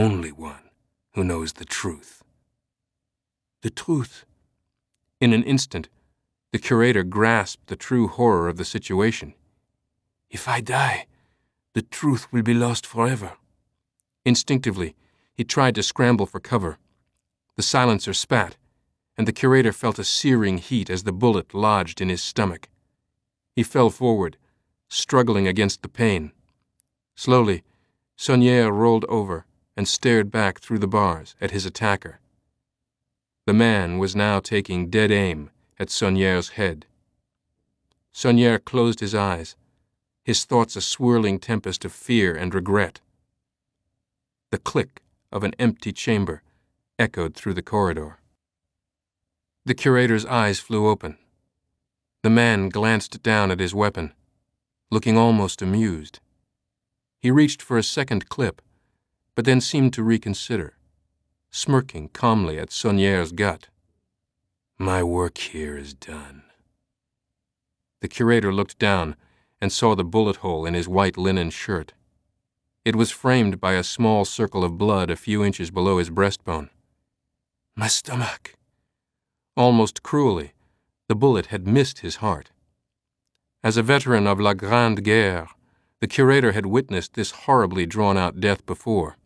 only one who knows the truth. The truth. In an instant, the curator grasped the true horror of the situation. If I die, the truth will be lost forever. Instinctively, he tried to scramble for cover. The silencer spat, and the curator felt a searing heat as the bullet lodged in his stomach. He fell forward, struggling against the pain. Slowly, Saunière rolled over and stared back through the bars at his attacker. The man was now taking dead aim at Saunière's head. Saunière closed his eyes, his thoughts a swirling tempest of fear and regret. The click of an empty chamber echoed through the corridor. The curator's eyes flew open. The man glanced down at his weapon, looking almost amused. He reached for a second clip, but then seemed to reconsider, smirking calmly at Saunière's gut. My work here is done. The curator looked down and saw the bullet hole in his white linen shirt. It was framed by a small circle of blood a few inches below his breastbone. My stomach. Almost cruelly, the bullet had missed his heart. As a veteran of La Grande Guerre, the curator had witnessed this horribly drawn-out death before.